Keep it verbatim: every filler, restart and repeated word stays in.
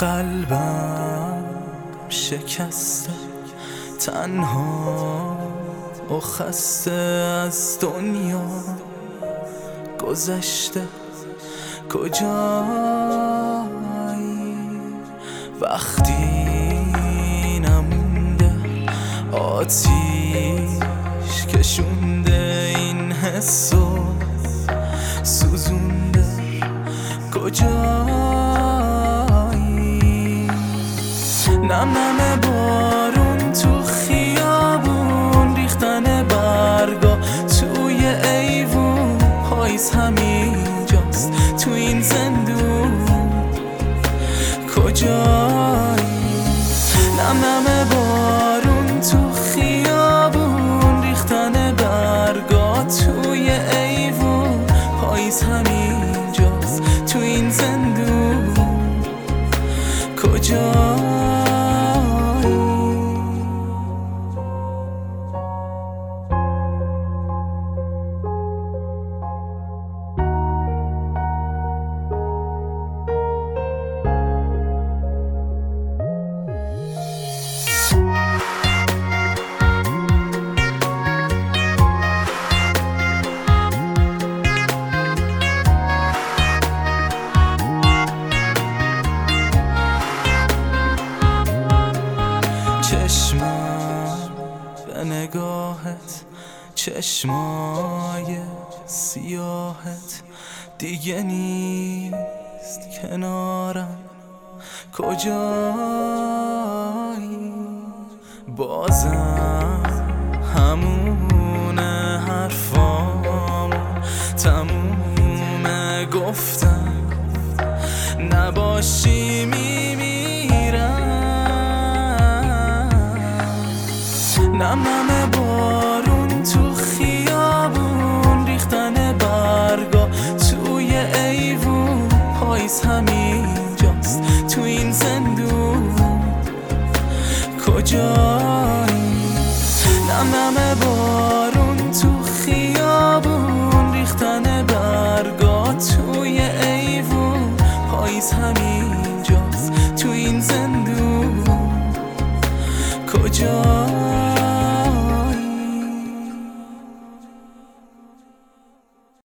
قلبم شکسته، تنها و خسته از دنیا گذشته. کجایی وقتی نمونده، آتیش کشونده این حسو سوزونده. کجایی نم نم بارون تو خیابون، ریختن برگا توی ایوون، پاییز همینجاست تو این زندون. کجایی نم نم بارون تو خیابون، ریختن برگا توی ایوون، پاییز همینجاست تو این زندون. کجایی چشمم به نگاهت، چشمای سیاهت دیگه نیست کنارم. کجایی بازم همونه حرفامون تمومه، گفتم نباشی میمیرم. نم نم بارون تو خیابون، ریختن برگا توی ایوون، پاییز همینجاست تو این زندون. کجایی نم نم بارون تو خیابون، ریختن برگا توی ایوون، پاییز همینجاست تو این زندون. کجایی